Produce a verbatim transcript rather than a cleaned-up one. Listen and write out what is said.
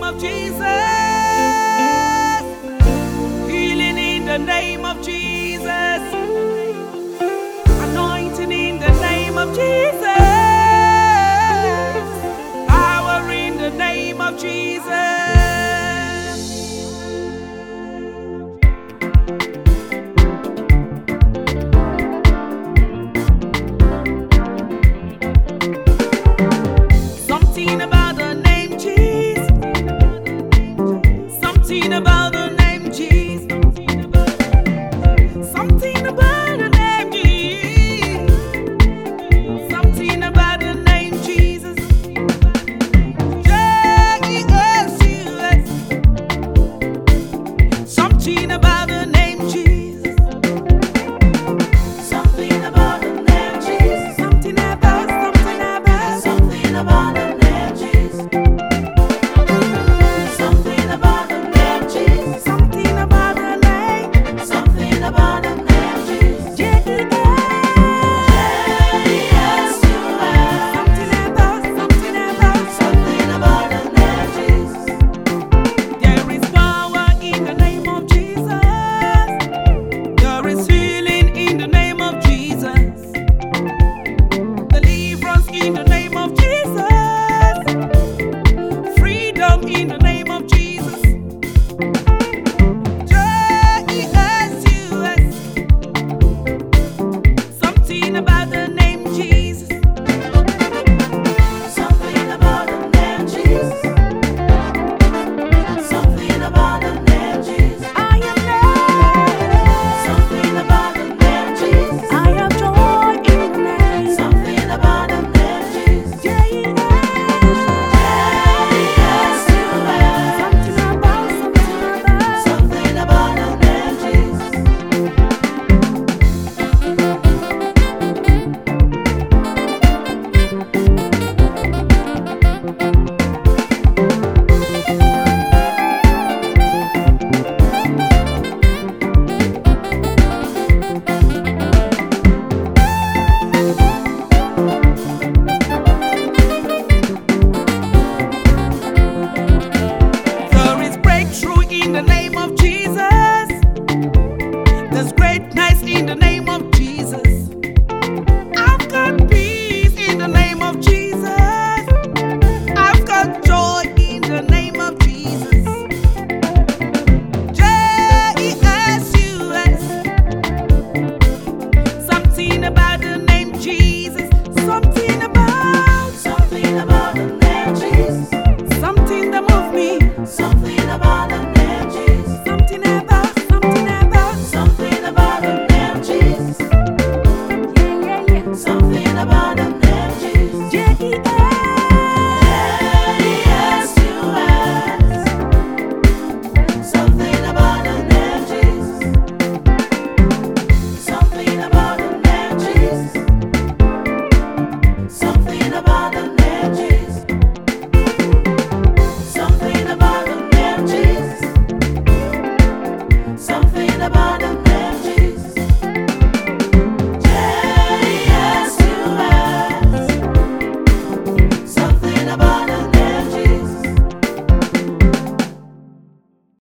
of Jesus. Healing in the name of Jesus. Anointing in the name of Jesus. Power in the name of Jesus. Something about the name Jesus. Something about the name Jesus. Something about the name Jesus. Something about the name Jesus. J E S U S. Something about the name Jesus. Something about the name Jesus. Something about, something about, Something about the name Jesus. Something about the name Jesus. something about the name. Something about the name Jesus. J E S. Yes, you are. Something about, something about. Something about the name Jesus. There is power in the name of Jesus. There is healing in the name of Jesus. Deliverance in the name of Jesus. Freedom in the name of Jesus. J E S U S. Something about the name Jesus. Something about the name Jesus. Something about the name Jesus. I am blessed. Something about the name Jesus. I have joy in the name. Something about the name Jesus. J E S. Yes, you are. Something about, something about. Something about the name Jesus. There is breakthrough in the name of Jesus. There's greatness in the name of Jesus. I've got peace in the name of Jesus. I've got joy in the name of Jesus. J E S U S. Something about the name Jesus. Something about, Something about the name Jesus. something that moves me. Something about the name Jesus. Something about, something about. Something about the name Jesus. Yeah, yeah, yeah. Something about the name Jesus. J E S. Yes, you are. Something about the name Jesus. Something about the name Jesus. Something about the name Jesus. Something about the name Jesus. Something about